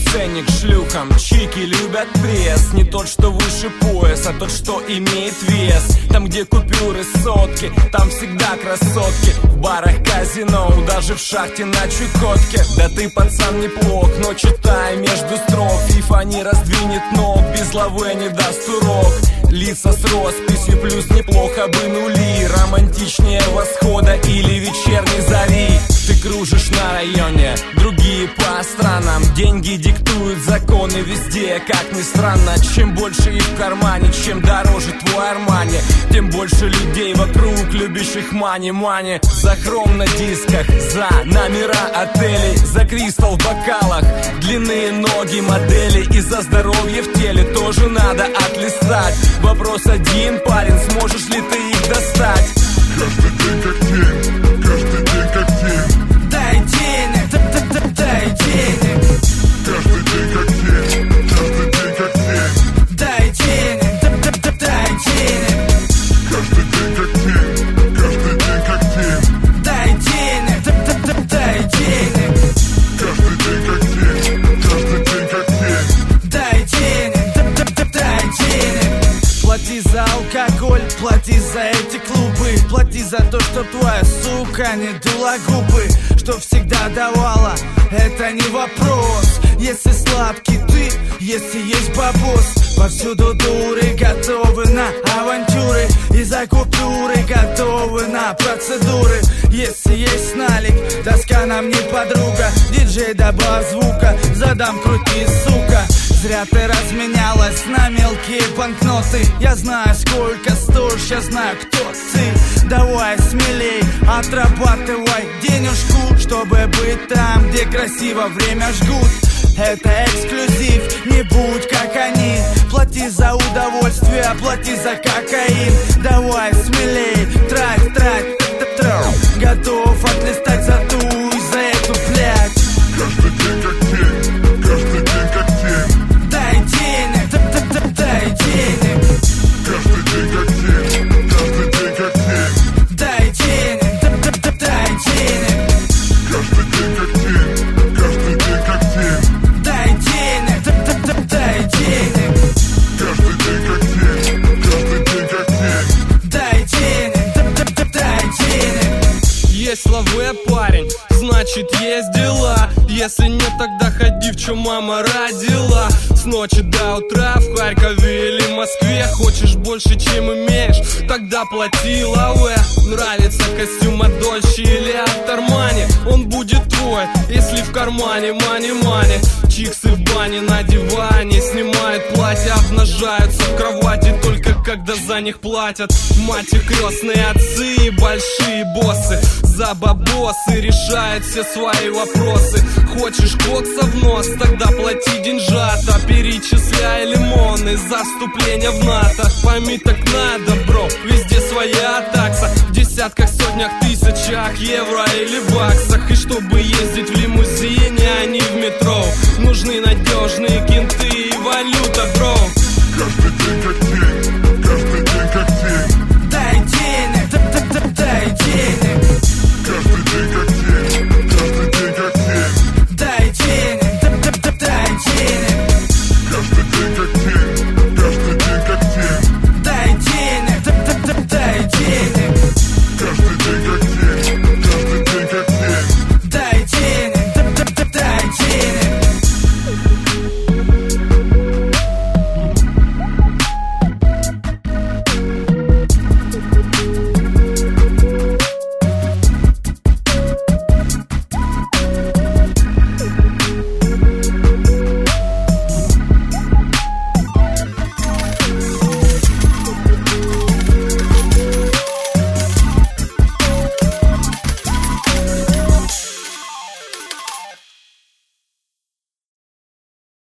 ценник шлюхам. Чики любят пресс, не тот, что выше пояс, а тот, что имеет вес. Там, где купюры сотки, там всегда красотки. В барах казино, даже в шахте на Чукотке. Да ты, пацан, неплох, но читай между строк. FIFA не раздвинет ног, без лавы не даст урок. Лица с росписью, плюс неплохо бы нули. Романтичнее восхода или вечерней зари. Ты кружишь на районе, другие по странам. Деньги диктуют законы везде, как ни странно. Чем больше их в кармане, чем дороже твой Армани, тем больше людей вокруг, любящих мани-мани. За хром на дисках, за номера отелей, за кристалл в бокалах, длинные ноги модели. И за здоровье в теле тоже надо отлистать. Вопрос один, парень, сможешь ли ты их достать? Каждый день как день, каждый день как день. Дай денег, дай денег. Каждый день как день, каждый день как день. Дай денег, дай денег. Каждый день как день, каждый день как день. Дай денег, дай денег. Каждый день как день, каждый день как день. Дай денег, дай денег. Плати за алкоголь, плати за эти клубы. Плати за то, что твоя сука не дула губы. Что всегда давала, это не вопрос. Если сладкий ты, если есть бабос. Повсюду дуры готовы на авантюры. И за купюры готовы на процедуры. Если есть налик, тоска нам не подруга. Диджей, добавь звука, задам крути, сука. Зря ты разменялась на мелкие банкноты. Я знаю, сколько стоишь, я знаю, кто ты. Давай смелей, отрабатывай денежку, чтобы быть там, где красиво время жгут. Это эксклюзив, не будь как они. Плати за удовольствие, плати за кокаин. Давай смелей, трать, готов отлистать за ту и за эту, блядь. Каждый день как день, каждый день как день. Дай денег, дай денег. Каждый день как день, каждый день как день. Дай денег, дай денег. Каждый день как день, каждый день как день. Дай денег, дай денег. Каждый день как день, каждый день как день. Дай денег, дай денег. Есть лаве, парень, значит есть дела. Если нет, тогда ходи, в чем мама родила. С ночи до утра в Харькове или Москве. Хочешь больше, чем имеешь, тогда плати лаве. Нравится костюм от Дольче или от Армани, он будет твой, если в кармане мани-мани. Чиксы в бане на диване снимают платья, обнажаются в кровати только когда за них платят. Мать и крестные отцы и большие боссы за бабосы решают все свои вопросы. Хочешь кокса в нос, тогда плати деньжата. Перечисляй лимоны за вступление в НАТО. Пойми, так надо, бро, везде своя такса. В десятках, сотнях, тысячах евро или баксах. И чтобы ездить в лимузине, а не в метро, нужны надежные кенты и валюта, бро.